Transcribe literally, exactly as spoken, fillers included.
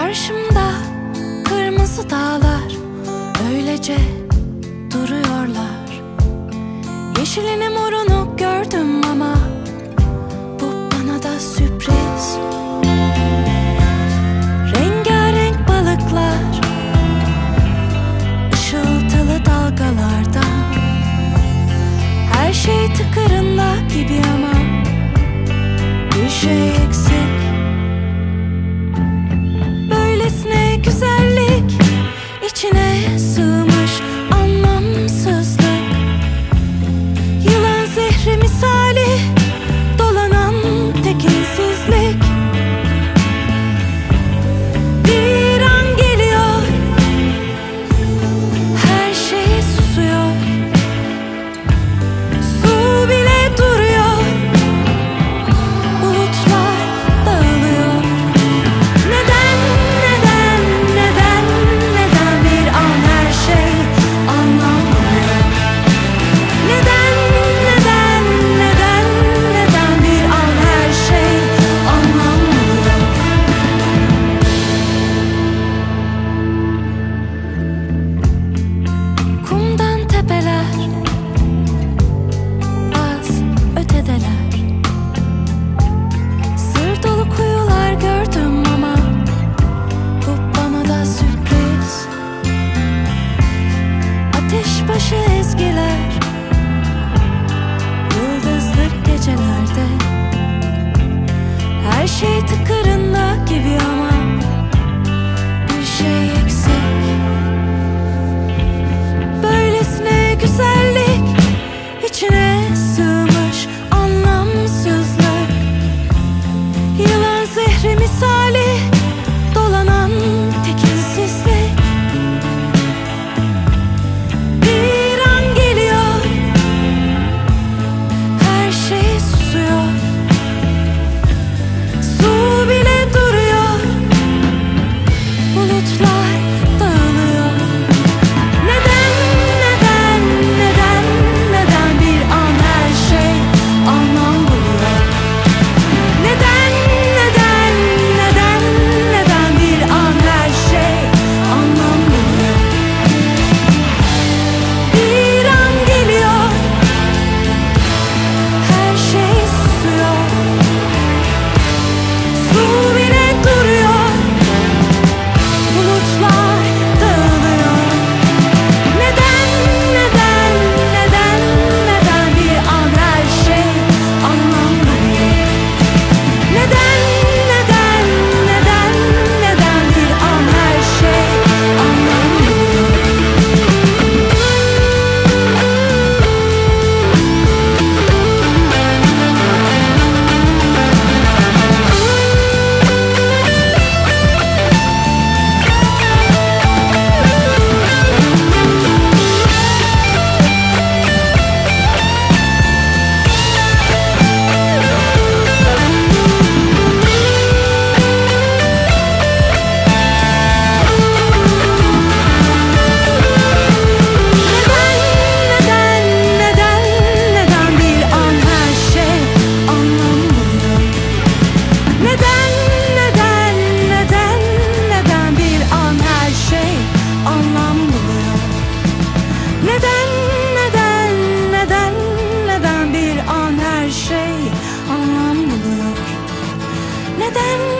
Karşımda kırmızı dağlar öylece duruyorlar. Yeşilini morunu gördüm ama bu bana da sürpriz. Rengarenk balıklar ışıltılı dalgalarda, her şey tıkırında gibi ama bir şey eksik. Böylesine güzellik içine sığmış anlamsızlık. Yılan zehri misali dolanan tekinsizlik. Bir an geliyor, her şey susuyor. Su bile duruyor, bulutlar dağılıyor. Neden, neden, neden, neden bir an her şey anlam buluyor? Neden, neden, neden, neden bir an her şey anlam buluyor? Kumdan tepeler az ötedeler. Sır dolu kuyular gördüm ama bu bana da sürpriz. Ateş başı ezgiler yıldızlı gecelerde, her şey tıkırında gibi ama bir şey eksik. Böylesine güzellik içine sığmış anlamsızlık. Yılan zehri misali dolanan tekinsizlik. Bir an geliyor, her şey susuyor. Su bile duruyor, bulutlar dağılıyor. Neden, neden, neden, neden bir an her şey anlam buluyor? Neden, neden, neden, neden bir an her şey anlam buluyor? Bir an geliyor, her şey susuyor. Su bile duruyor, bulutlar dağılıyor. Neden, neden, neden, neden bir an her şey anlam buluyor? Neden, neden, neden, neden bir an her şey anlam buluyor? Neden, neden, neden, neden bir an her şey anlam buluyor? Neden, neden, neden, neden bir an her şey anlam buluyor? Neden, neden, neden, neden bir an her şey anlam buluyor? Neden,